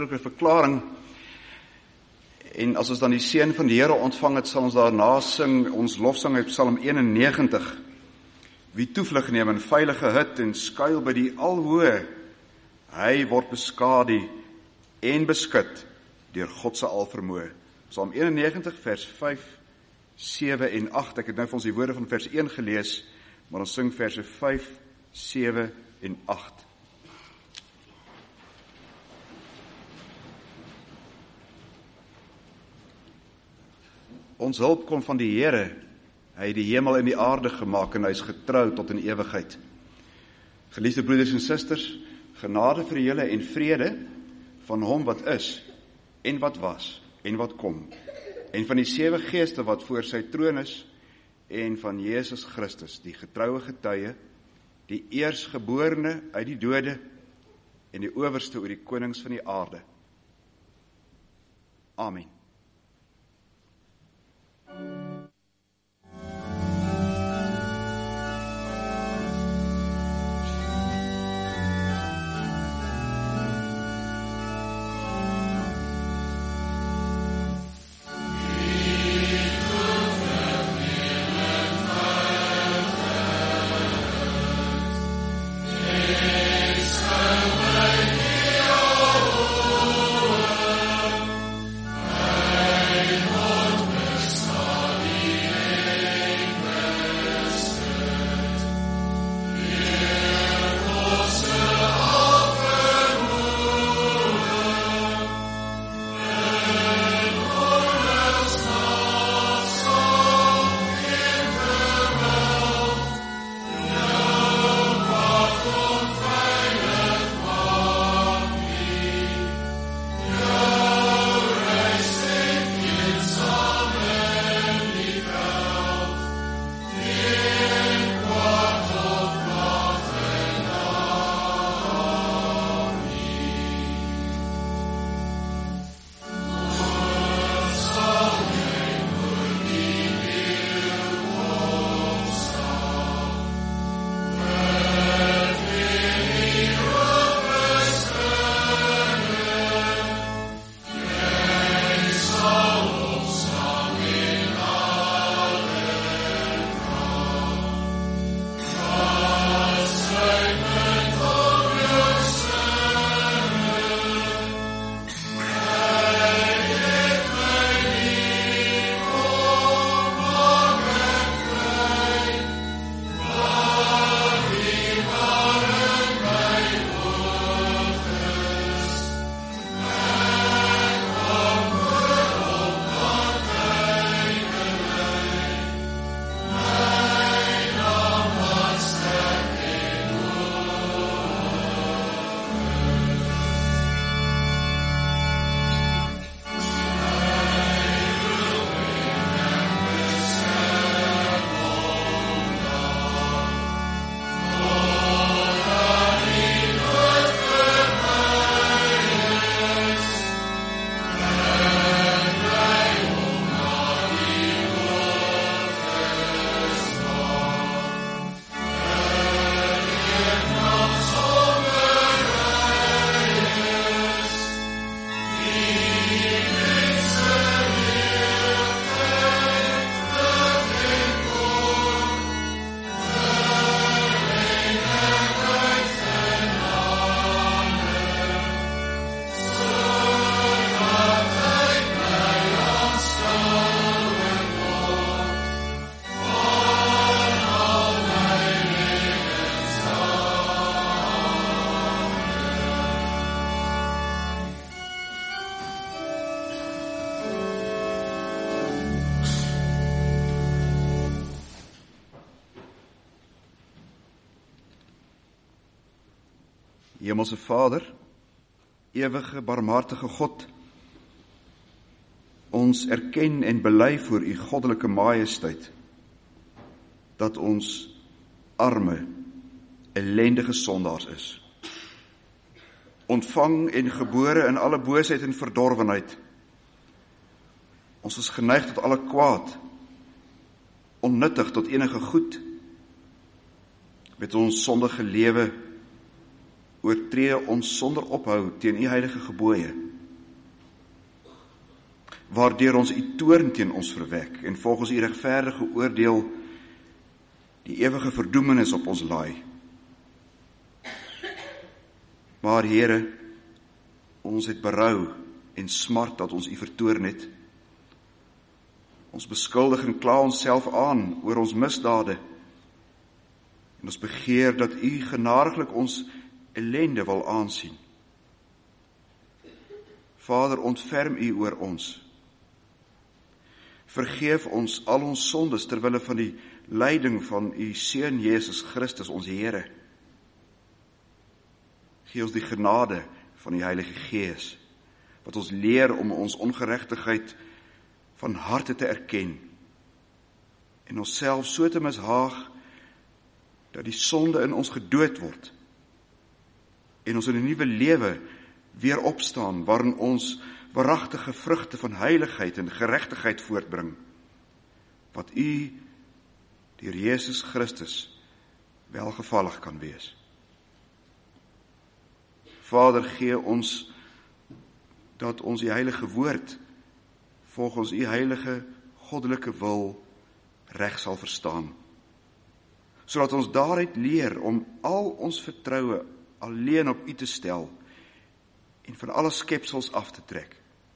verklaring, en as ons dan die seën van die Here ontvang het, sal ons daarna sing, ons lofsang uit Psalm 91, wie toevlug neem in veilige hut en skuil by die Alhoë, hy word beskadu en beskut deur God se alvermoë. Psalm 91 vers 5, 7 en 8, ek het nou vir ons die woorde van vers 1 gelees, maar ons sing verse 5, 7 en 8. Ons hulp kom van die Here, hy het die hemel en die aarde gemaak en hy is getrou tot in ewigheid. Geliefde broeders en susters, genade vir julle en vrede van hom wat is en wat was en wat kom, en van die 7 geeste wat voor sy troon is, en van Jesus Christus, die getroue getuie, die eersgeborene uit die dode en die owerste oor die konings van die aarde. Amen. Hemelse Vader, ewige barmhartige God, ons erken en bely voor u goddelike majesteit, dat ons arme, ellendige sondaars is. Ontvang en gebore in alle boosheid en verdorwenheid. Ons is geneig tot alle kwaad, onnuttig tot enige goed. Met ons sondige lewe oortree ons sonder ophou teen u heilige gebooie. waardeur ons u toorn teen ons verwek en volgens u regverdige oordeel die ewige verdoemenis op ons laai. Maar Here, ons het berou en smart dat ons u vertoorn het. Ons beskuldig en kla onsself aan oor ons misdade. En ons begeer dat u genadiglik ons ellende wil aansien. Vader, ontferm u oor ons. Vergeef ons al ons sondes ter wille van die lyding van u Seun Jesus Christus, ons Here. Gee ons die genade van die Heilige Gees, wat ons leer om ons ongeregtigheid van harte te erken en onsself so te mishaag dat die sonde in ons gedood word en ons in 'n nuwe lewe weer opstaan waarin ons waaragtige vrugte van heiligheid en geregtigheid voortbring wat u deur Jesus Christus welgevallig kan wees. Vader, gee ons dat ons die heilige woord volgens u heilige goddelike wil reg sal verstaan, sodat ons daaruit leer om al ons vertroue alleen op u te stel en van alle skepsels af te trek.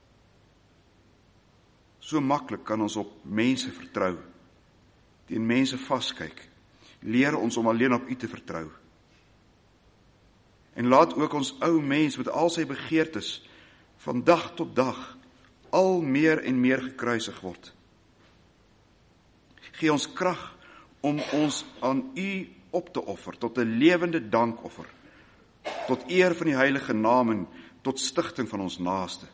So maklik kan ons op mense vertrou, teen mense vaskyk. Leer ons om alleen op u te vertrou. En laat ook ons ou mens met al sy begeertes van dag tot dag al meer en meer gekruisig word. Gee ons krag om ons aan u op te offer tot 'n lewende dankoffer, tot eer van die heilige naam en tot stigting van ons naaste.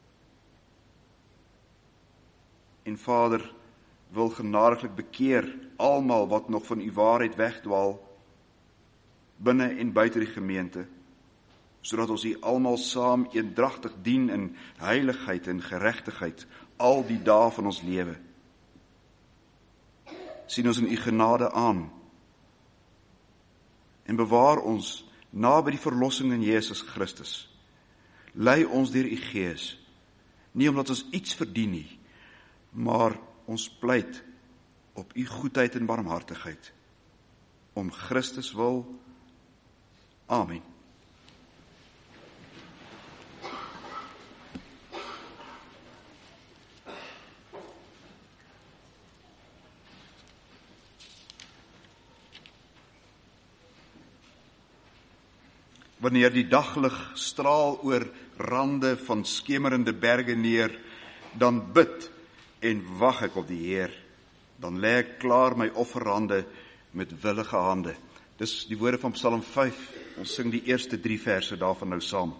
En Vader, wil genadiglik bekeer almal wat nog van u waarheid wegdwaal, binne en buite die gemeente, sodat ons u almal saam eendragtig dien in heiligheid en geregtigheid al die dae van ons lewe. Sien ons in u genade aan en bewaar ons na by die verlossing in Jesus Christus. Lei ons deur u Gees, nie omdat ons iets verdien nie, maar ons pleit op u goedheid en barmhartigheid. Om Christus wil. Amen. Wanneer die daglig straal oor rande van skemerende berge neer, dan bid en wag ek op die Heer. Dan lê ek klaar my offerhande met willige hande. Dis die woorde van Psalm 5. Ons sing die eerste 3 verse daarvan nou saam.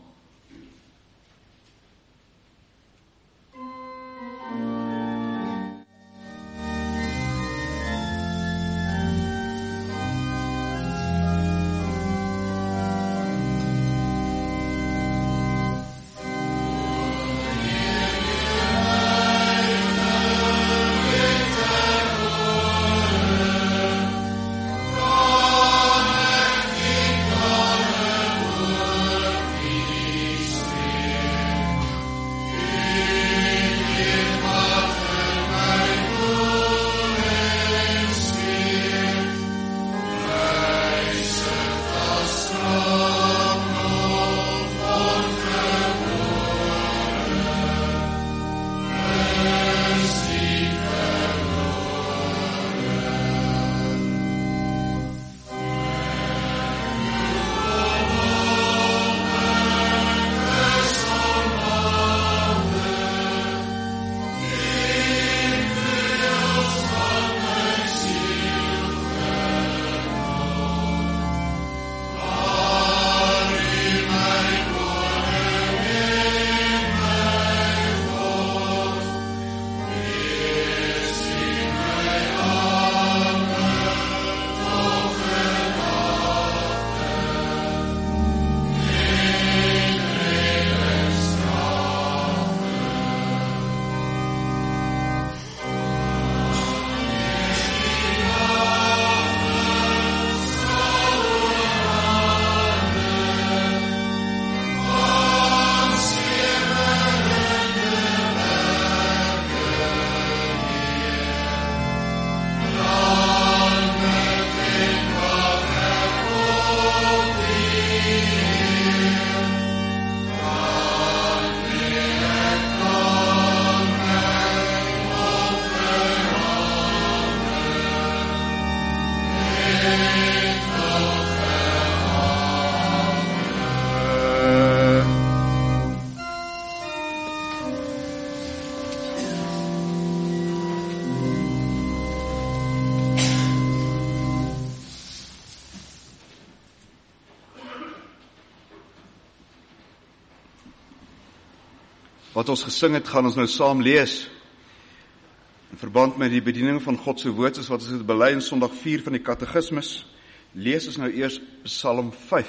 Wat ons gesing het, gaan ons nou saam lees. In verband met die bediening van God se woord, soos wat ons het bely in Sondag 4 van die Katekismus, lees ons nou eers Psalm 5.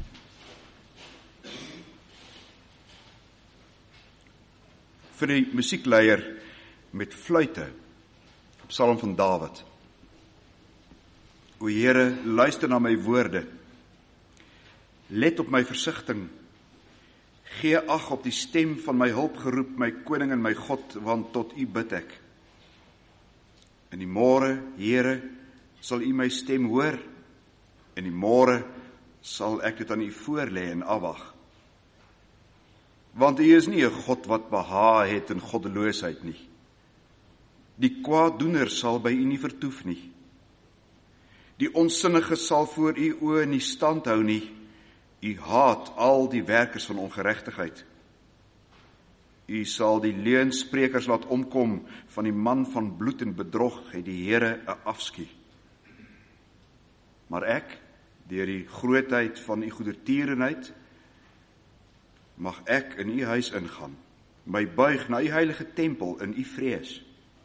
Vir die musiekleier met fluite, Psalm van Dawid. O Here, luister na my woorde. Let op my versigtiging. Gee ag op die stem van my hulpgeroep, my koning en my God, want tot U bid ek. In die môre, Here, sal U my stem hoor. In die môre sal ek dit aan U voorlê en afwag. Want U is nie 'n God wat behaag het in goddeloosheid nie. Die kwaaddoener sal by U nie vertoef nie. Die onsinnige sal voor U oë nie stand hou nie. U haat al die werkers van ongeregtigheid. U sal die leuensprekers laat omkom, van die man van bloed en bedrog het die Here 'n afskuw. Maar ek, deur die grootheid van U goedertierenheid, mag ek in U huis ingaan, my buig na U heilige tempel in U vrees.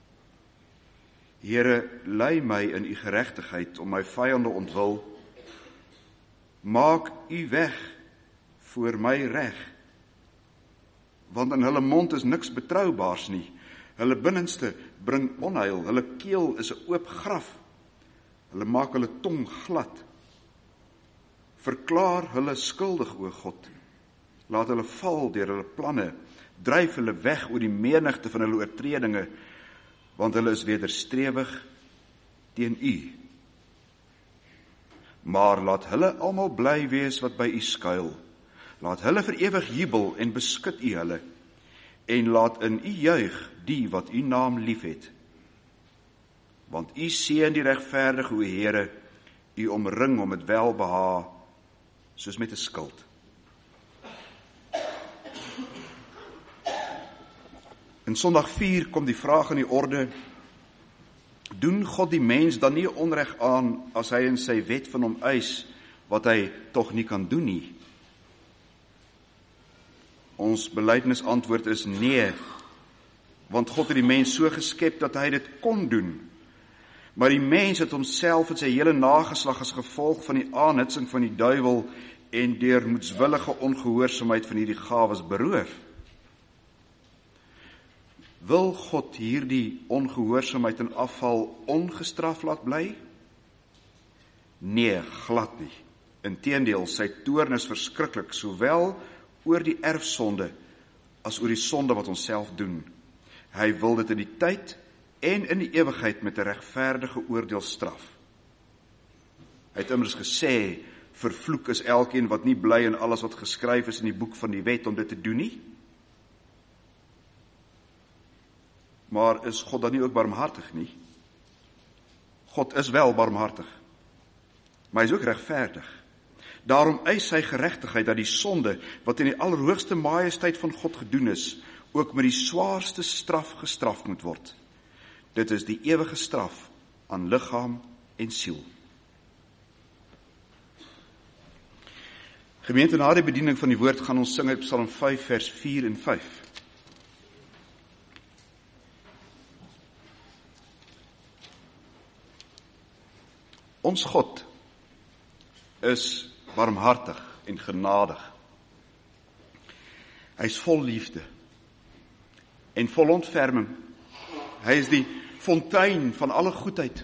Here, lei my in U geregtigheid om my vyande ontwil. Maak U weg voor my reg, want in hulle mond is niks betroubaars nie. Hulle binnenste bring onheil, hulle keel is 'n oop graf. Hulle maak hulle tong glad. Verklaar hulle skuldig, o God. Laat hulle val deur hulle planne. Dryf hulle weg oor die menigte van hulle oortredinge, want hulle is wederstrewig teen U. Maar laat hulle almal bly wees wat by U skuil. Laat hulle vir ewig jubel en beskut U hulle. En laat in U juig die wat U naam liefhet. Want U seën die regverdige, o Here, U omring hom met welbehae, soos met 'n skild. In Sondag 4 kom die vraag in die orde: doen God die mens dan nie onreg aan as hy in sy wet van hom eis wat hy tog nie kan doen nie? Ons belydenisantwoord is nee, want God het die mens so geskep dat hy dit kon doen. Maar die mens het homself en sy hele nageslag as gevolg van die aanhitsing van die duiwel en deur moedswillige ongehoorsaamheid van hierdie gawes beroof. Wil God hierdie ongehoorsaamheid en afval ongestraf laat bly? Nee, glad nie. Inteendeel, sy toorn is verskriklik, sowel oor die erfsonde as oor die sonde wat ons self doen. Hy wil dit in die tyd en in die ewigheid met 'n regverdige oordeel straf. Hy het immers gesê, vervloek is elkeen wat nie bly in alles wat geskryf is in die boek van die wet om dit te doen nie. Maar is God dan nie ook barmhartig nie? God is wel barmhartig, maar hy is ook regverdig. Daarom eis hy geregtigheid dat die sonde wat in die allerhoogste majesteit van God gedoen is, ook met die swaarste straf gestraf moet word. Dit is die ewige straf aan liggaam en siel. Gemeente, na die bediening van die woord gaan ons sing uit Psalm 5 vers 4 en 5. Ons God is barmhartig en genadig. Hy is vol liefde en vol ontferming. Hy is die fontein van alle goedheid.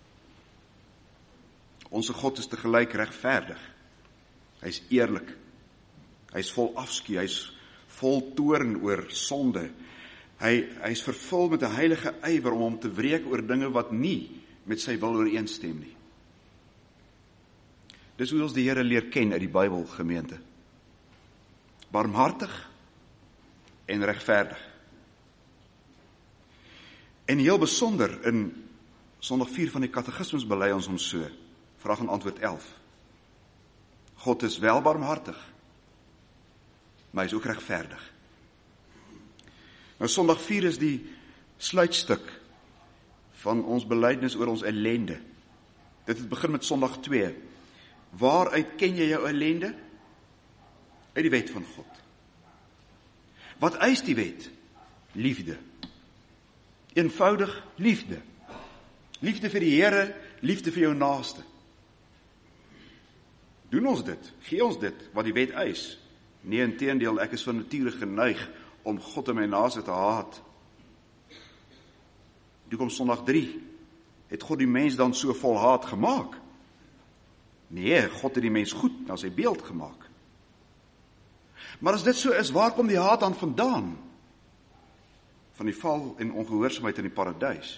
Onse God is tegelyk regverdig. Hy is eerlik. Hy is vol afskuw, hy is vol toorn oor sonde. Hy is vervul met 'n heilige ywer om hom te wreek oor dinge wat nie met sy wil ooreenstem nie. Dis hoe ons die Here leer ken uit die Bybel, gemeente. Barmhartig en regverdig. En heel besonder in Sondag 4 van die Katekismus bely ons hom so. Vraag en antwoord 11. God is wel barmhartig, maar hy is ook regverdig. Nou Sondag 4 is die sluitstuk van ons belydenis oor ons ellende. Dit het begin met Sondag 2. Waaruit ken jy jou ellende? Uit die wet van God. Wat eis die wet? Liefde. Eenvoudig liefde. Liefde vir die Here, liefde vir jou naaste. Doen ons dit? Gee ons dit wat die wet eis? Nee, inteendeel, ek is van nature geneig om God en my naaste te haat. Toe kom Sondag 3. Het God die mens dan so vol haat gemaak? Nee, God het die mens goed na sy beeld gemaak. Maar as dit so is, waar kom die haat dan vandaan? Van die val en ongehoorsaamheid in die paradys.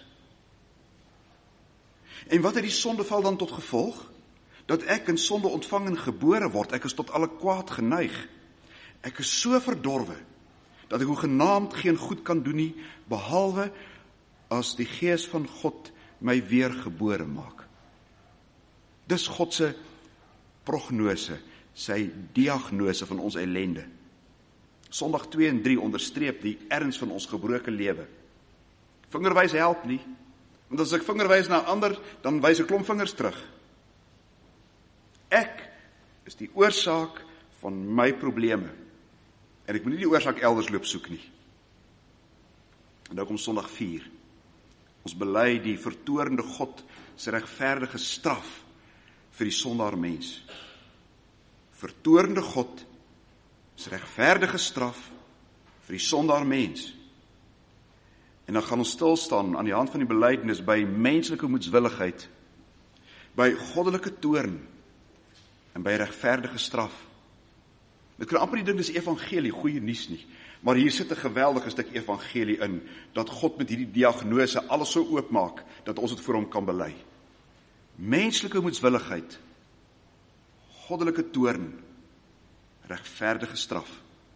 En wat het die sondeval dan tot gevolg? Dat ek in sonde ontvang en gebore word, ek is tot alle kwaad geneig. Ek is so verdorwe, dat ek hoegenaamd geen goed kan doen nie, behalwe as die Gees van God my weer gebore maak. Dis God se prognose, sy diagnose van ons ellende. Sondag 2 en 3 onderstreep die erns van ons gebroke lewe. Vingerwys help nie, want as ek vingerwys na ander, dan wys 'n klomp vingers terug. Ek is die oorsaak van my probleme. En ek moet nie die oorsaak elders loop soek nie. En nou kom Sondag 4. Ons bely die vertoornde God se regverdige straf vir die sondaar mens. Vertoornde God se regverdige straf vir die sondaar mens. En dan gaan ons stil staan aan die hand van die belydenis by menslike moedswilligheid, by goddelike toorn en by regverdige straf. Ek kan amper nie dink dis evangelie, goeie nuus nie, maar hier sit 'n geweldige stuk evangelie in, dat God met hierdie diagnose alles so oopmaak, dat ons dit voor hom kan bely. Menslike moedswilligheid, goddelike toorn, regverdige straf.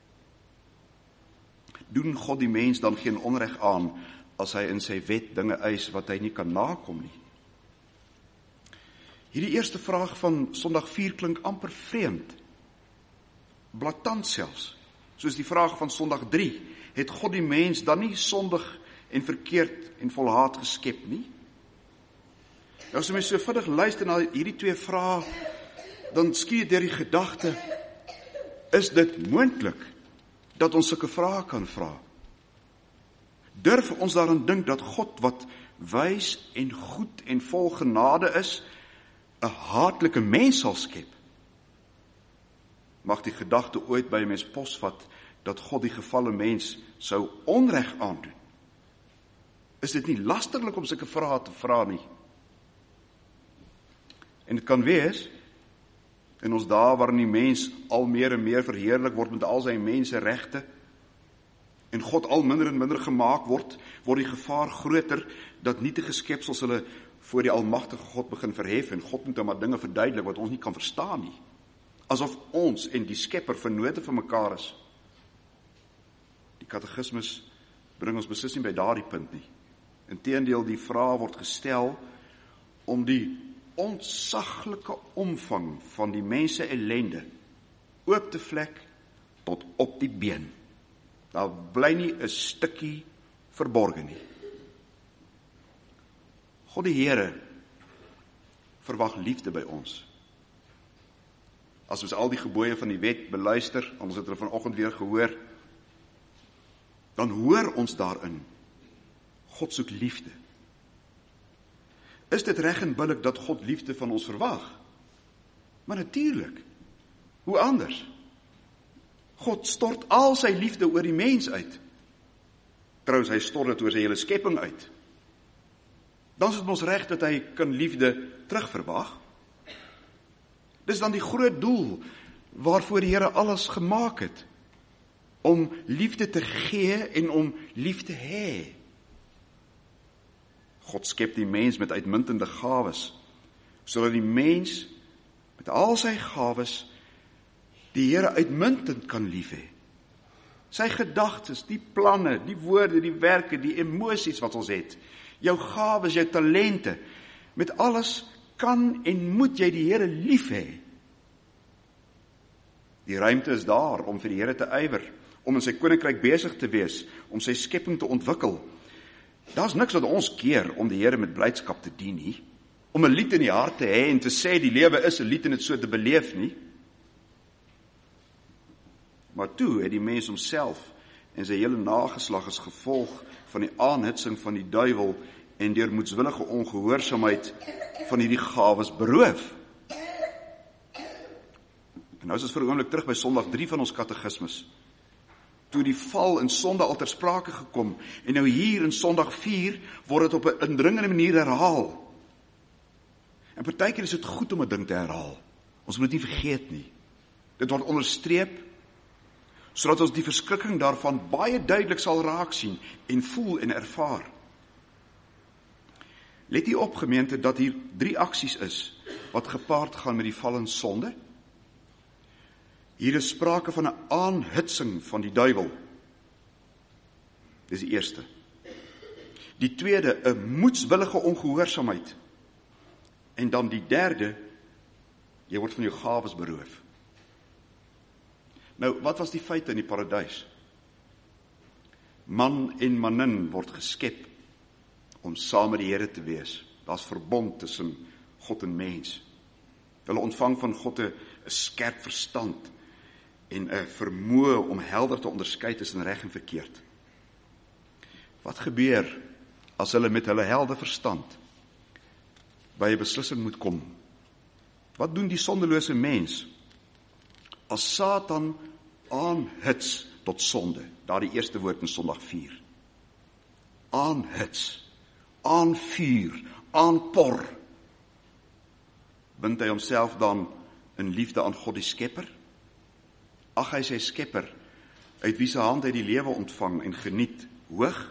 Doen God die mens dan geen onreg aan, as hy in sy wet dinge eis wat hy nie kan nakom nie? Hierdie eerste vraag van Sondag 4 klink amper vreemd, blaatant selfs, soos die vraag van Sondag 3, het God die mens dan nie sondig en verkeerd en vol haat geskep nie? Nou, as jy so vinnig luister na hierdie twee vrae, dan skiet deur die gedagte, is dit moontlik dat ons sulke vrae kan vra? Durf ons daaraan dink dat God wat wys en goed en vol genade is, 'n haatlike mens sal skep? Mag die gedagte ooit by 'n mens posvat dat God die gefalle mens sou onreg aandoen? Is dit nie lasterlik om sulke vrae te vra nie? En dit kan wees, in ons dae waarin die mens al meer en meer verheerlik word met al sy menseregte, en God al minder en minder gemaak word die gevaar groter, dat nietige skepsels hulle voor die almagtige God begin verhef, en God moet dan maar dinge verduidelik wat ons nie kan verstaan nie. Asof ons en die Skepper vennote van mekaar is. Die katekismus bring ons beslis nie by daardie punt nie. Inteendeel, die vraag word gestel om die ontsaglike omvang van die mense ellende oop te vlek tot op die been. Daar bly nie 'n stukkie verborgen nie. God die Here verwag liefde by ons. As ons al die gebooie van die wet beluister, ons het hulle vanoggend weer gehoor, dan hoor ons daarin, God soek liefde. Is dit reg en billik dat God liefde van ons verwag? Maar natuurlik, hoe anders? God stort al sy liefde oor die mens uit. Trouwens, hy stort dit oor sy hele skepping uit. Dan is dit ons reg dat hy kan liefde terugverwag. Dis dan die groot doel waarvoor die Here alles gemaak het, om liefde te gee en om lief te hê. God skep die mens met uitmuntende gawes, sodat die mens met al sy gawes die Here uitmuntend kan lief hê. Sy gedagtes, die planne, die woorde, die werke, die emosies wat ons het, jou gawes, jou talente, met alles kan en moet jy die Here lief hê. Die ruimte is daar om vir die Here te ywer, om in sy koninkryk besig te wees, om sy skepping te ontwikkel. Daar's niks wat ons keer om die Here met blydskap te dien nie, om 'n lied in die hart te hê en te sê die lewe is 'n lied en dit so te beleef nie. Maar toe het die mens homself en sy hele nageslag is gevolg van die aanhitsing van die duiwel en deur moedswillige ongehoorsaamheid van hierdie gawes beroof. En nou is ons vir 'n oomblik terug by Sondag 3 van ons katekismus. Toe die val in sonde al ter sprake gekom, en nou hier in Sondag 4 word dit op 'n indringende manier herhaal. En partykeer is dit goed om 'n ding te herhaal. Ons moet dit nie vergeet nie. Dit word onderstreep, sodat ons die verskrikking daarvan baie duidelik sal raak sien en voel en ervaar. Let hier op, gemeente, dat hier 3 aksies is wat gepaard gaan met die val in sonde. Hier is sprake van 'n aanhitsing van die duiwel. Dis die eerste. Die tweede, 'n moedswillige ongehoorsaamheid. En dan die derde, jy word van jou gawes beroof. Nou, wat was die feite in die paradys? Man en manin word geskep om saam met die Here te wees. Daar's verbond tussen God en mens. Hulle ontvang van God 'n skerp verstand en 'n vermoë om helder te onderskei tussen reg en verkeerd. Wat gebeur as hulle met hulle helder verstand by 'n beslissing moet kom? Wat doen die sondelose mens as Satan aanhits tot sonde? Daardie eerste woord in Sondag 4. Aanhits, aanvuur, aanpor. Bind hy homself dan in liefde aan God die Skepper? Ag hy sy Skepper, uit wie se hand hy die lewe ontvang en geniet, hoog?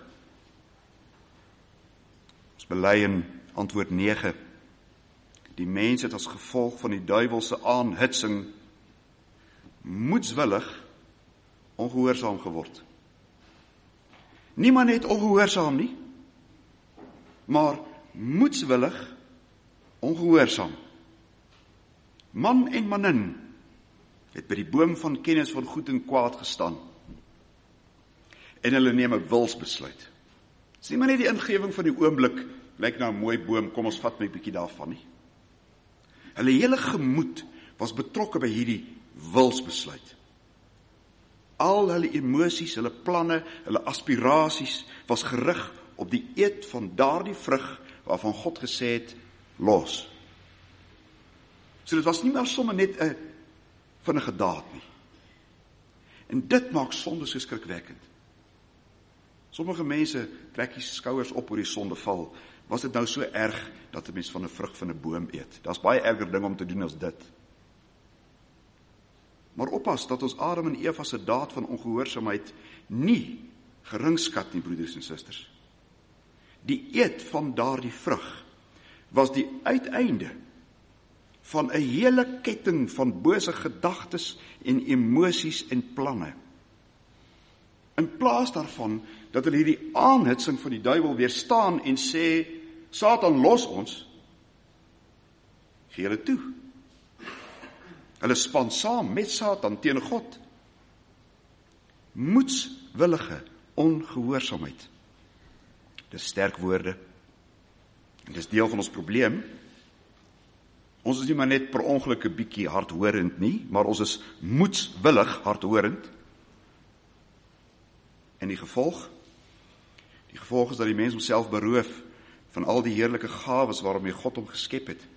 Ons bely in antwoord 9. Die mens het as gevolg van die duiwelse aanhitsing moedswillig ongehoorsaam geword. Niemand het ongehoorsaam nie, maar moedswillig ongehoorsaam. Man en manin het by die boom van kennis van goed en kwaad gestaan. En hulle neem 'n wilsbesluit. Dis nie maar net die ingewing van die oomblik, lyk na 'n mooi boom, kom ons vat my 'n bietjie daarvan nie. Hulle hele gemoed was betrokke by hierdie wilsbesluit. Al hulle emosies, hulle planne, hulle aspirasies was gerig op die eet van daardie vrug waarvan God gesê het, los. So dit was nie maar sommer net 'n vinnige daad nie. En dit maak sonde so skrikwekkend. Sommige mense trek die skouers op oor die sondeval. Was dit nou so erg dat 'n mens van 'n vrug van 'n boom eet? Daar's baie erger dinge om te doen as dit. Maar oppas dat ons Adam en Eva se daad van ongehoorsaamheid nie geringskat nie, broeders en susters. Die eet van daardie vrug was die uiteinde van 'n hele ketting van bose gedagtes en emosies en planne. In plaas daarvan dat hulle hierdie aanhitsing van die duiwel weerstaan en sê, Satan, los ons, gee hulle toe. Hulle span saam met Satan teen God. Moedswillige ongehoorsaamheid. Dis sterk woorde. En dis deel van ons probleem. Ons is nie maar net per ongeluk 'n bietjie hardhorend nie, maar ons is moedswillig hardhorend. En die gevolg? Die gevolg is dat die mens homself beroof van al die heerlike gawes waarmee God hom geskep het.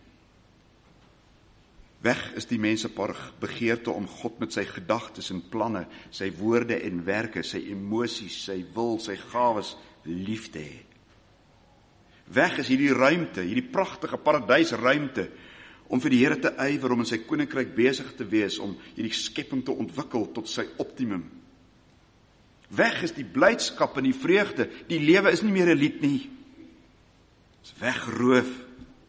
Weg is die mens se begeerte om God met sy gedagtes en planne, sy woorde en werke, sy emosies, sy wil, sy gawes lief te hê. Weg is hierdie ruimte, hierdie pragtige paradysruimte, om vir die Here te ywer, om in sy koninkryk besig te wees, om hierdie skepping te ontwikkel tot sy optimum. Weg is die blydskap en die vreugde, die lewe is nie meer 'n lied nie. Dit is weggeroof.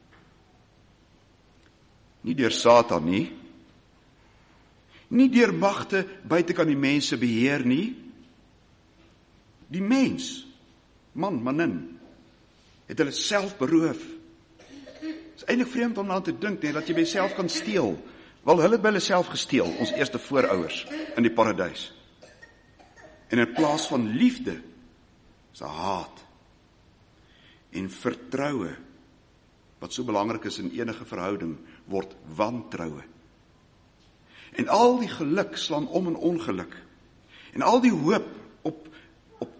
Nie deur Satan nie, nie deur magte buitekant die mense beheer nie. Die mens, manin, het hulle self beroof. Het is eintlik vreemd om aan te dink, dat jy by jouself kan steel. Wel, hulle het by hulle self gesteel, ons eerste voorouers in die paradys. En in plaas van liefde, is haat en vertroue, wat so belangrik is in enige verhouding, word wantroue. En al die geluk slaan om in ongeluk. En al die hoop op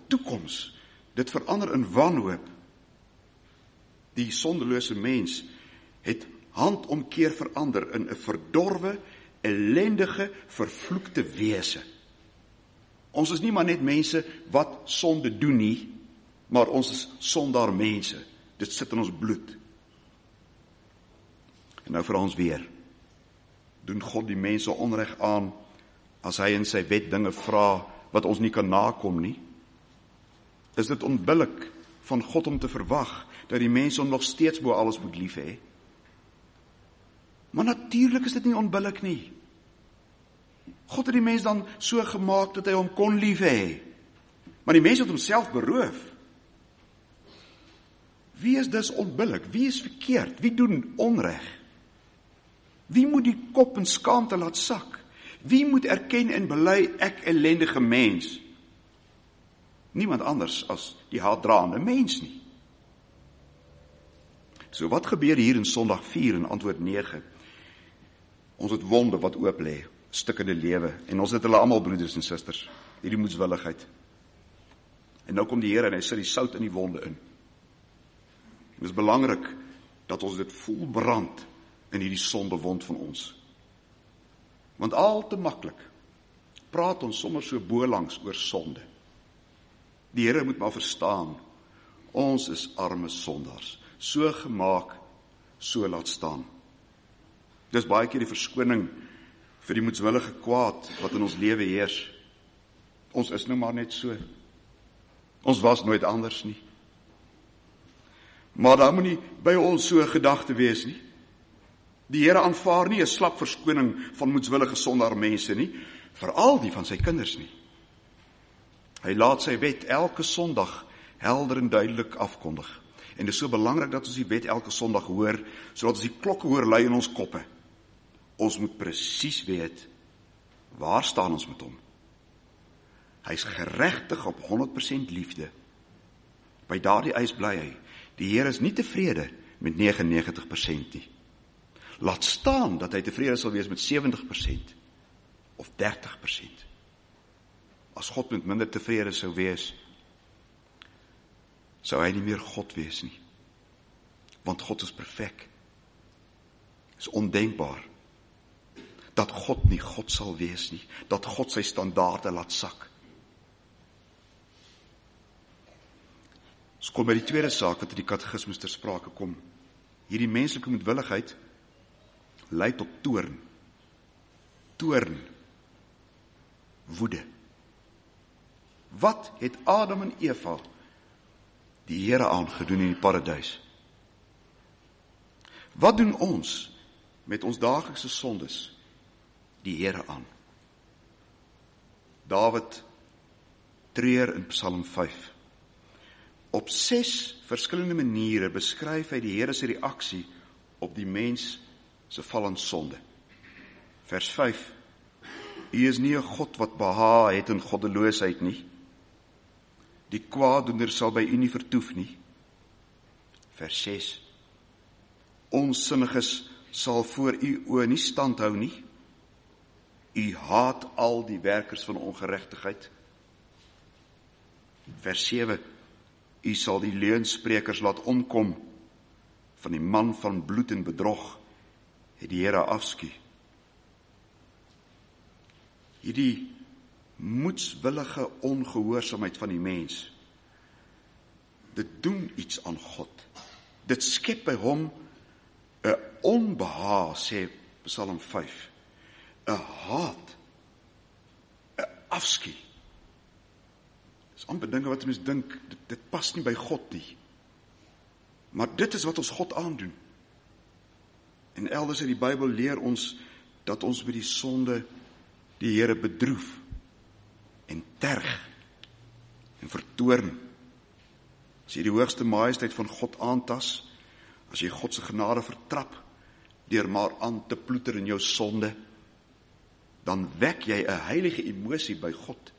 toekoms. Dit verander in wanhoop. Die sondelose mens het handomkeer verander in 'n verdorwe, ellendige, vervloekte wese. Ons is nie maar net mense wat sonde doen nie, maar ons is sondaar mense. Dit sit in ons bloed. En nou vra ons weer, doen God die mense onreg aan, as hy in sy wet dinge vra, wat ons nie kan nakom nie? Is dit onbillik van God om te verwag, dat die mense hom nog steeds bo alles moet lief hê? Maar natuurlik is dit nie onbillik nie. God het die mens dan so gemaak, dat hy hom kon lief hê. Maar die mens het homself beroof. Wie is dus onbillik? Wie is verkeerd? Wie doen onreg? Wie moet die kop in skaamte laat sak? Wie moet erken en bely, ek ellendige mens? Niemand anders as die haatdraande mens nie. So wat gebeur hier in Sondag 4 in antwoord 9? Ons het wonde wat oop lê, stikkende lewe, en ons het hulle almal, broeders en susters, hierdie moedswilligheid. En nou kom die Here en hy sit die sout in die wonde in. Dit is belangrik dat ons dit voel brand in hierdie sondewond van ons. Want al te maklik praat ons sommer so bolangs oor sonde. Die Here moet maar verstaan, ons is arme sondaars, so gemaak, so laat staan. Dis baie keer die verskoning vir die moedswillige kwaad wat in ons lewe heers. Ons is nou maar net so. Ons was nooit anders nie. Maar daar moet nie by ons so 'n gedagte wees nie. Die Here aanvaar nie 'n slap verskoning van moedswillige sondaar mense nie, veral die van sy kinders nie. Hy laat sy wet elke Sondag helder en duidelik afkondig. En dit is so belangrik dat ons die wet elke Sondag hoor, sodat ons die klokke hoor lui in ons koppe. Ons moet presies weet, waar staan ons met hom? Hy is geregtig op 100% liefde. By daardie eis bly hy. Die Here is nie tevrede met 99% nie. Laat staan dat hy tevrede sal wees met 70% of 30%. As God met minder tevrede sou wees, sou hy nie meer God wees nie. Want God is perfek. Is ondenkbaar dat God nie God sal wees nie, dat God sy standaarde laat sak. Ons kom by die tweede saak wat in die katekismus ter sprake kom. Hierdie menslike moedwilligheid lei tot toorn. Toorn. Woede. Wat het Adam en Eva die Here aangedoen in die paradys? Wat doen ons met ons daaglikse sondes die Here aan? Dawid treur in Psalm 5. Op 6 verskillende maniere beskryf hy die Here se reaksie op die mens se val in sonde. Vers 5. U is nie 'n God wat behaag het in goddeloosheid nie. Die kwaaddoener sal by u nie vertoef nie. Vers 6. Onsinniges sal voor u oë nie standhou nie. U haat al die werkers van ongeregtigheid. Vers 7. U sal die leuensprekers laat omkom. Van die man van bloed en bedrog het die Here afskuw. Hierdie moedswillige ongehoorsaamheid van die mens, dit doen iets aan God. Dit skep by hom 'n onbehaag, sê Psalm 5. 'n haat, 'n afskuw. Dis amper dinge wat mens dink, dit pas nie by God nie. Maar dit is wat ons God aandoen. En elders in die Bybel leer ons dat ons by die sonde die Here bedroef en terg en vertoorn. As jy die hoogste majesteit van God aantas, as jy God se genade vertrap, deur maar aan te ploeter in jou sonde, dan wek jy 'n heilige emosie by God.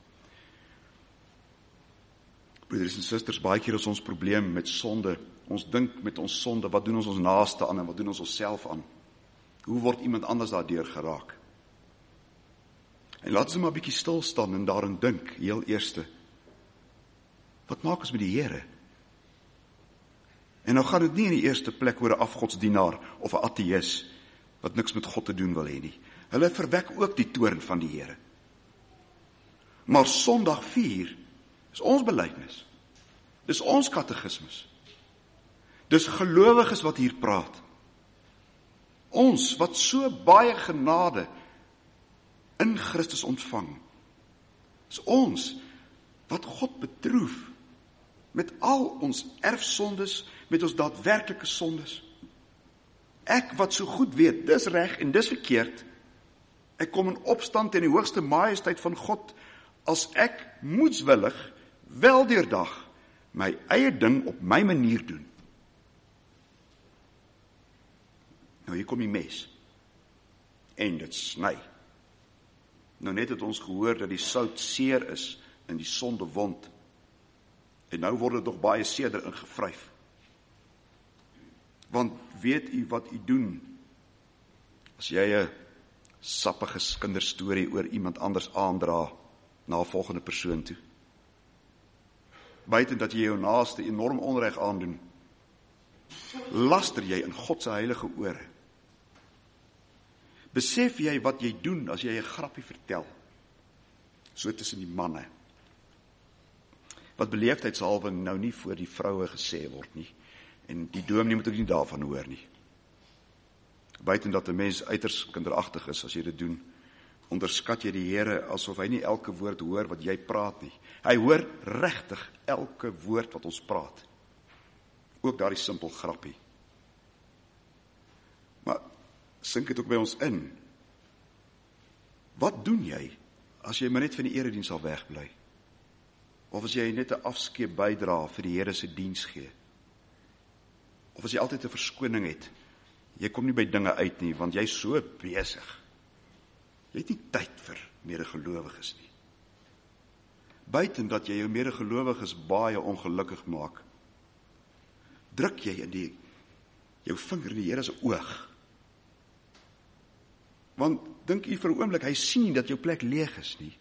Broeders en susters, baie keer is ons probleem met sonde, ons dink met ons sonde, wat doen ons naaste aan en wat doen ons onsself aan? Hoe word iemand anders daardeur geraak? En laat ons maar 'n bietjie stil staan en daarin dink, heel eerste. Wat maak ons met die Here? En nou gaan dit nie in die eerste plek oor 'n afgodsdienaar of 'n ateïs wat niks met God te doen wil hê nie. Hulle verwek ook die toorn van die Here. Maar Sondag 4 is ons belydenis. Dis ons katekismes. Dis gelowiges wat hier praat. Ons wat so baie genade in Christus ontvang. Dis ons wat God bedroef met al ons erfsondes, met ons daadwerklike sondes. Ek wat so goed weet, dis reg en dis verkeerd. Ek kom in opstand teen die hoogste majesteit van God as ek moedswillig, wel deurdag, my eie ding op my manier doen. Nou hier kom die mes. En dit sny. Nou net het ons gehoor dat die sout seer is in die sondewond. En nou word dit nog baie seerder ingevryf. Want weet u wat u doen as jy 'n sappige kinderstorie oor iemand anders aandra na 'n volgende persoon toe? Buiten dat jy jou naaste enorm onreg aandoen, laster jy in God se heilige ore. Besef jy wat jy doen as jy 'n grappie vertel? So tussen die manne. Wat beleefdheidshalwe nou nie voor die vroue gesê word nie. En die dominee moet ook nie daarvan hoor nie. Buiten dat 'n mens uiters kinderagtig is as jy dit doen, onderskat jy die Here asof hy nie elke woord hoor wat jy praat nie. Hy hoor regtig elke woord wat ons praat. Ook daardie simpel grappie. Maar sink dit ook by ons in. Wat doen jy as jy maar net van die erediens al wegbly? Of as jy net 'n afskeep bydra vir die Here se diens gee? Of as jy altyd 'n verskoning het, jy kom nie by dinge uit nie, want jy's so besig. Jy het nie tyd vir medegelowiges nie. Buiten dat jy jou medegelowiges baie ongelukkig maak, druk jy in jou vinger in die Here se oog. Want dink u vir 'n oomblik, hy sien nie dat jou plek leeg is nie.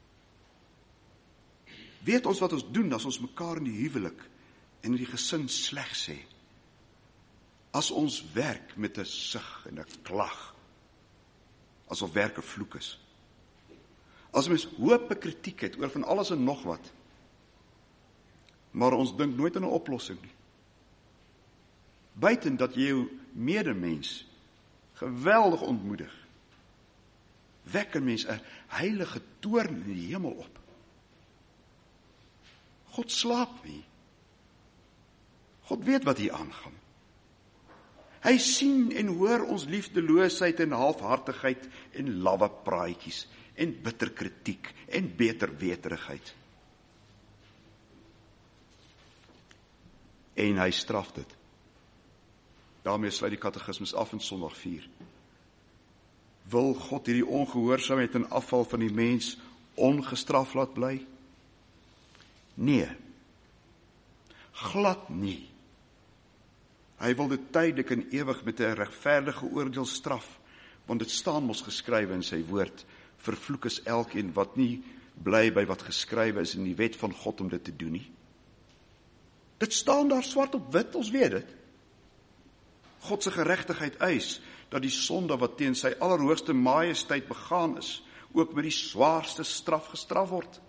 Weet ons wat ons doen as ons mekaar in die huwelik en in die gesin sleg sê? As ons werk met 'n sug en 'n klag, asof werk 'n vloek is. As mens hoop kritiek het oor van alles en nog wat, maar ons dink nooit aan 'n oplossing nie. Buiten dat jy jou medemens geweldig ontmoedig, wek 'n mens 'n heilige toorn in die hemel op. God slaap nie. God weet wat hier aangaan. Hy sien en hoor ons liefdeloosheid en halfhartigheid en lawwe praatjies en bitter kritiek en beterweterigheid. En hy straf dit. Daarmee sluit die katekismes af in Sondag 4. Wil God hierdie ongehoorsaamheid en afval van die mens ongestraf laat bly? Nee. Glad nie. Hy wil dit tydelik en ewig met 'n regverdige oordeel straf, want dit staan mos geskrywe in sy woord, vervloek is elkeen wat nie bly by wat geskrywe is in die wet van God om dit te doen nie. Dit staan daar swart op wit, ons weet dit. God se geregtigheid eis dat die sonde wat teen sy allerhoogste majesteit begaan is, ook met die swaarste straf gestraf word.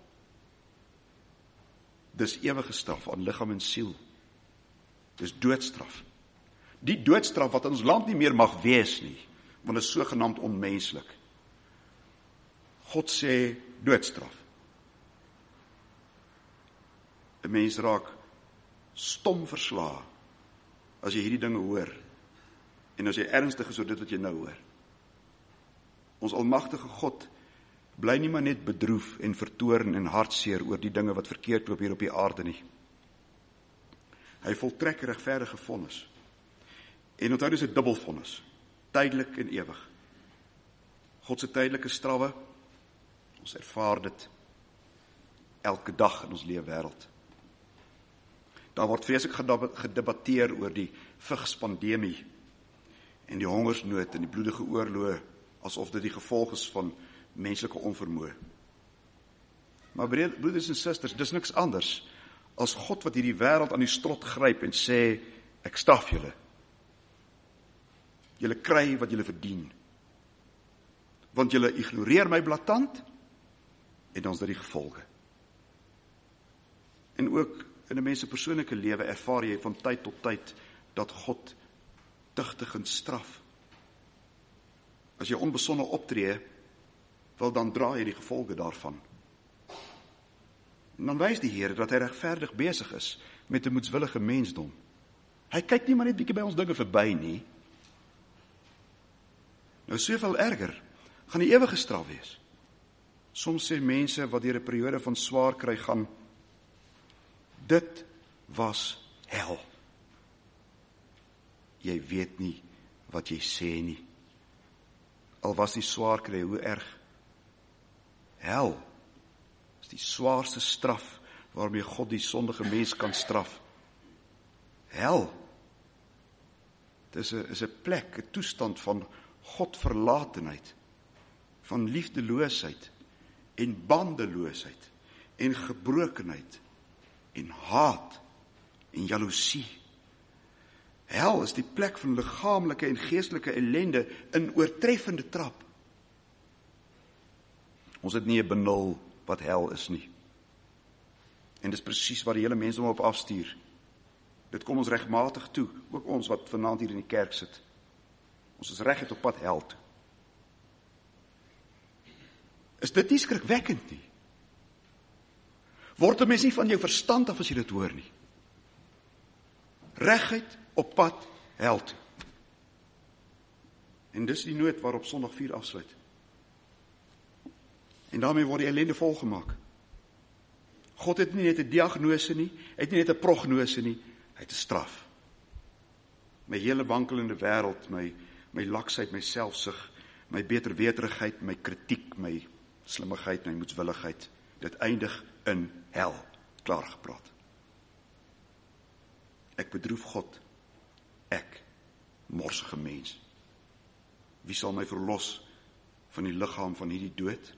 Dis ewige straf aan liggaam en siel. Dis doodstraf. Die doodstraf wat in ons land nie meer mag wees nie, want dit is sogenaamd onmenslik. God sê doodstraf. 'n Mens raak stom verslae as jy hierdie dinge hoor, en as jy ernstig is oor dit wat jy nou hoor. Ons almagtige God bly nie maar net bedroef en vertoorn en hartseer oor die dinge wat verkeerd loop hier op die aarde nie. Hy voltrek regverdige vonnis. En onthou, dis 'n dubbelvonnis, tydelik en ewig. God se tydelike strawwe, ons ervaar dit elke dag in ons lewe wêreld. Daar word vreeslik gedebatteer oor die vigspandemie en die hongersnood en die bloedige oorloë, asof dit die gevolg is van menslike onvermoë. Maar broeders en susters, dis niks anders as God wat hierdie wêreld aan die strot gryp en sê, ek straf julle. Julle kry wat julle verdien. Want julle ignoreer my blaatant, en dan is dit die gevolge. En ook in 'n mens se persoonlike lewe ervaar jy van tyd tot tyd dat God tugtigend straf. As jy onbesonde optree, wel dan dra jy die gevolge daarvan. En dan wys die Here dat hy regverdig besig is met 'n moedswillige mensdom. Hy kyk nie maar net bietjie by ons dinge verby nie. Nou soveel erger, gaan die ewige straf wees. Soms sê mense wat deur 'n periode van swaar kry gaan, dit was hel. Jy weet nie wat jy sê nie. Al was die swaar kry hoe erg. Hel is die swaarste straf waarmee God die sondige mens kan straf. Hel, dit is 'n plek, 'n toestand van Godverlatenheid, van liefdeloosheid en bandeloosheid en gebrokenheid en haat en jaloesie. Hel is die plek van liggaamlike en geestelike ellende in oortreffende trap. Ons het nie 'n benul wat hel is nie. En dis presies wat die hele mensdom op afstuur. Dit kom ons regmatig toe, ook ons wat vanaand hier in die kerk sit. Ons is reguit op pad hel toe. Is dit nie skrikwekkend nie? Word 'n mens nie van jou verstand af as jy dit hoor nie? Reguit op pad hel toe. En dis die noot waarop Sondag 4 afsluit. En daarmee word die ellende volgemaak. God het nie net 'n diagnose nie, hy het nie net 'n prognose nie, hy het 'n straf. My hele wankelende wêreld, my laksheid, my selfsug, my beterweterigheid, my kritiek, my slimmigheid, my moedswilligheid, dit eindig in hel, klaar gepraat. Ek bedroef God, ek, morsige mens. Wie sal my verlos van die liggaam van hierdie dood?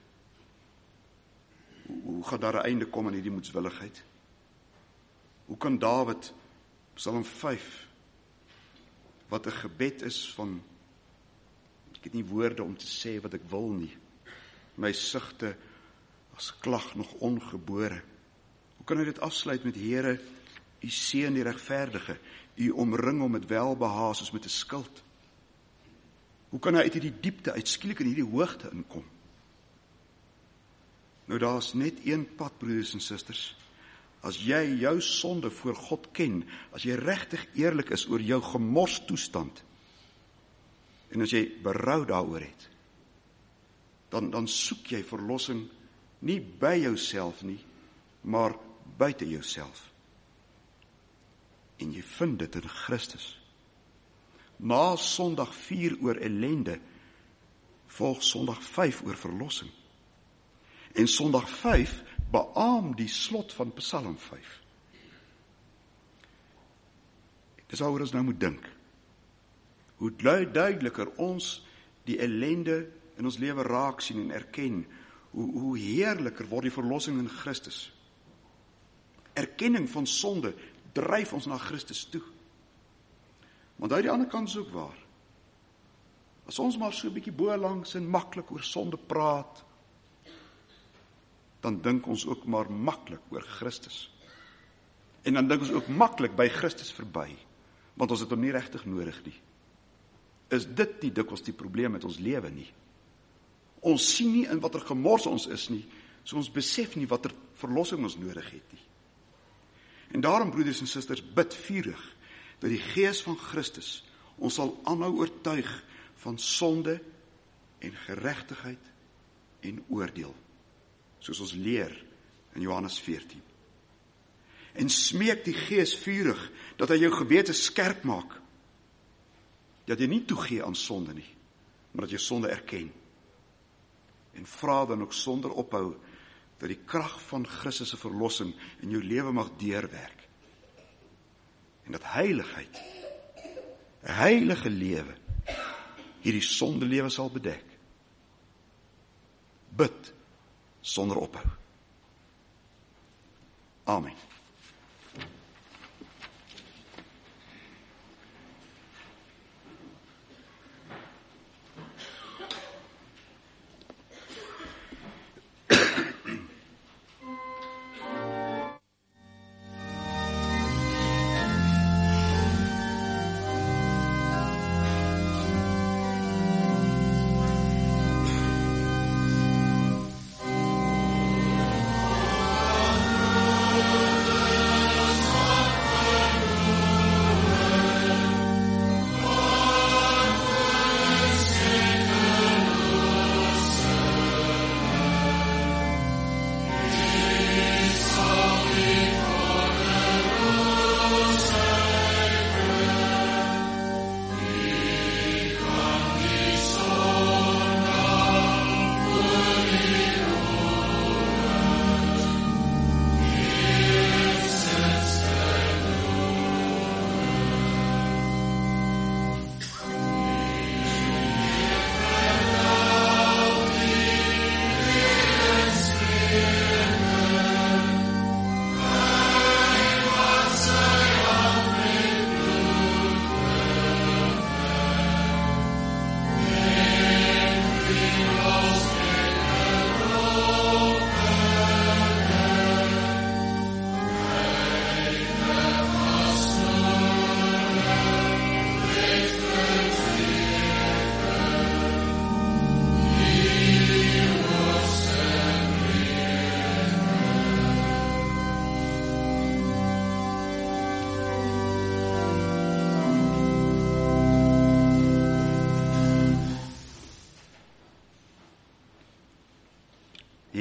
Hoe gaan daar 'n einde kom aan hierdie moedswilligheid? Hoe kan Dawid, Psalm 5, wat 'n gebed is van, ek het nie woorde om te sê wat ek wil nie, my sigte as klag nog ongebore. Hoe kan hy dit afsluit met, Here, U seën die regverdige, U omring hom met welbehae soos met 'n skild? Hoe kan hy uit hierdie diepte, uitskielik in hierdie hoogte inkom? Nou daar's net een pad, broeders en susters. As jy jou sonde voor God ken, as jy regtig eerlik is oor jou gemors toestand, en as jy berou daaroor het, dan soek jy verlossing nie by jouself nie, maar buite jouself. En jy vind dit in Christus. Na Sondag 4 oor ellende, volg Sondag 5 oor verlossing. En Sondag 5 beaam die slot van Psalm 5. Dis waaroor ons nou moet dink. Hoe duideliker ons die ellende in ons lewe raak sien en erken, hoe heerliker word die verlossing in Christus. Erkenning van sonde dryf ons na Christus toe. Want uit die ander kant is ook waar. As ons maar so 'n bietjie bolangs en maklik oor sonde praat, dan dink ons ook maar maklik oor Christus. En dan dink ons ook maklik by Christus verby, want ons het hom nie regtig nodig nie. Is dit nie dikwels die probleem met ons lewe nie? Ons sien nie in watter gemors ons is nie, so ons besef nie watter verlossing ons nodig het nie. En daarom, broeders en susters, bid vurig dat die Gees van Christus ons sal aanhou oortuig van sonde en geregtigheid en oordeel, soos ons leer in Johannes 14. En smeek die Gees vurig dat hy jou gewete skerp maak, dat jy nie toegee aan sonde nie, maar dat jy sonde erken. En vra dan ook sonder ophou dat die krag van Christus se verlossing in jou lewe mag deurwerk. En dat heiligheid, 'n heilige lewe, hierdie sondelewe sal bedek. Bid sonder ophou. Amen.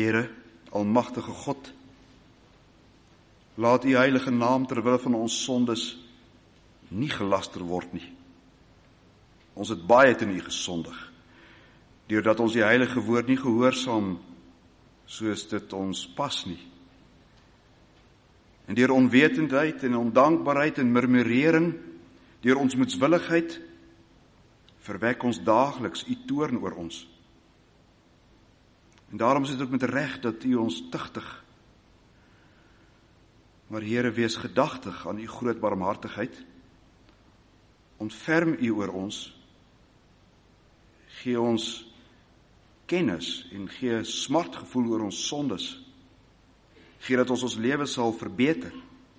Here, almagtige God, laat U heilige naam ter wille van ons sondes nie gelaster word nie. Ons het baie teen U gesondig, deurdat ons die heilige woord nie gehoorsaam soos dit ons pas nie. En deur onwetendheid en ondankbaarheid en murmurering, deur ons moedswilligheid, verwek ons daagliks U toorn oor ons. En daarom is dit ook met reg dat U ons tugtig. Maar Here, wees gedagtig aan U groot barmhartigheid. Ontferm U oor ons. Gee ons kennis en gee smartgevoel oor ons sondes. Gee dat ons lewe sal verbeter.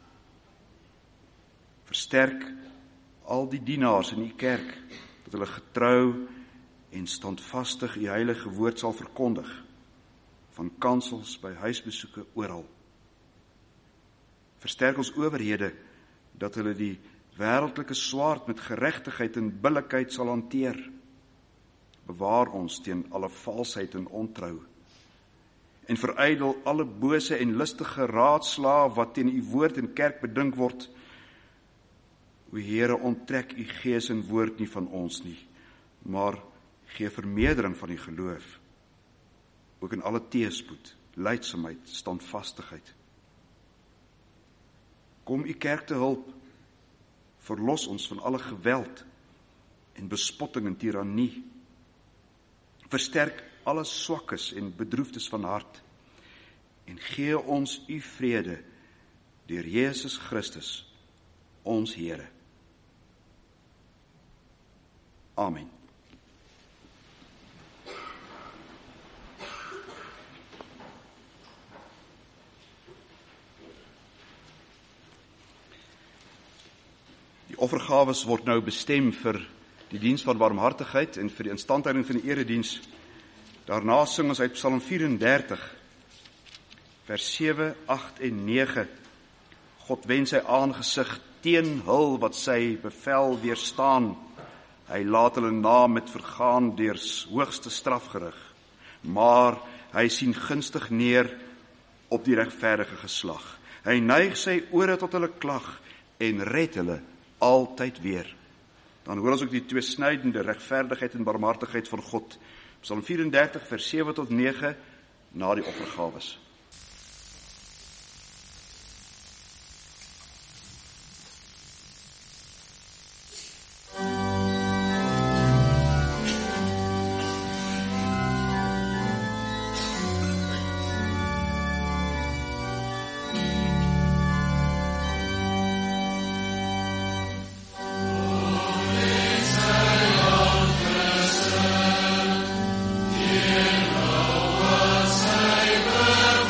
Versterk al die dienaars in U kerk, dat hulle getrou en standvastig U heilige woord sal verkondig, van kansels by huisbesoeke oral. Versterk ons owerhede, dat hulle die wêreldlike swaard met geregtigheid en billikheid sal hanteer. Bewaar ons teen alle valsheid en ontrou. En verydel alle bose en listige raadslae wat teen U woord en kerk bedink word. O Here, onttrek U gees en woord nie van ons nie, maar gee vermeerdering van die geloof, ook in alle teëspoed, lydsaamheid, standvastigheid. Kom U kerk te hulp, verlos ons van alle geweld en bespotting en tirannie. Versterk alle swakkes en bedroefdes van hart en gee ons U vrede deur Jesus Christus, ons Here. Amen. Die offergawes word nou bestem vir die diens van barmhartigheid en vir die instandhouding van die erediens. Daarna sing ons uit Psalm 34, vers 7, 8 en 9. God wend sy aangesig teen hul wat sy bevel weerstaan. Hy laat hulle na met vergaan deur hoogste strafgerig. Maar hy sien gunstig neer op die regverdige geslag. Hy neig sy ore tot hulle klag en red hulle altyd weer. Dan hoor ons ook die tweesnydende regverdigheid en barmhartigheid van God. Psalm 34 vers 7 tot 9 na die offergawes. Amen.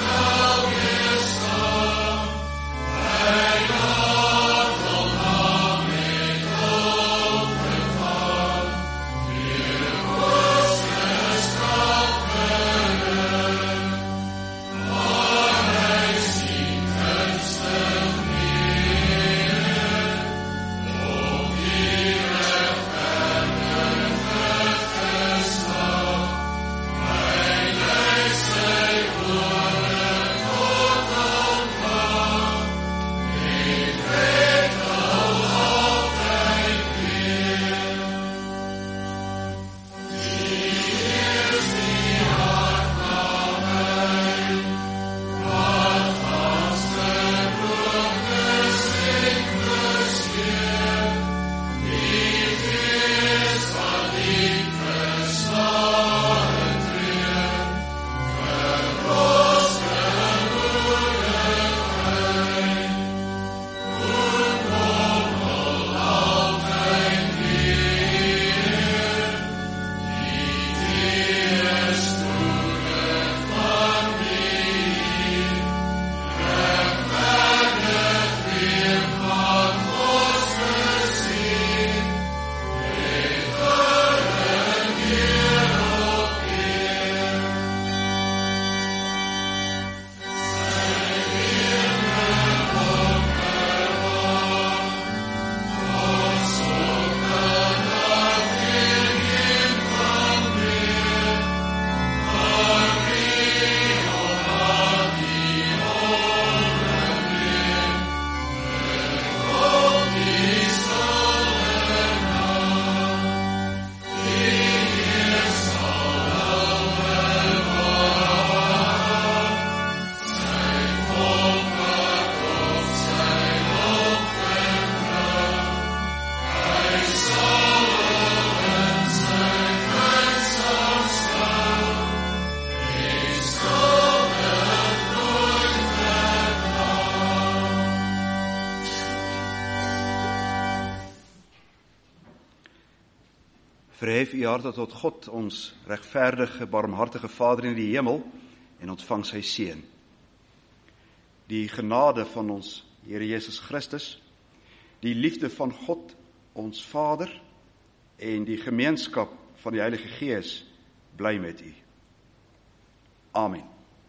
Verhef u harte tot God, ons regverdige, barmhartige Vader in die hemel, en ontvang sy seën. Die genade van ons Here Jesus Christus, die liefde van God, ons Vader, en die gemeenskap van die Heilige Gees, bly met u. Amen.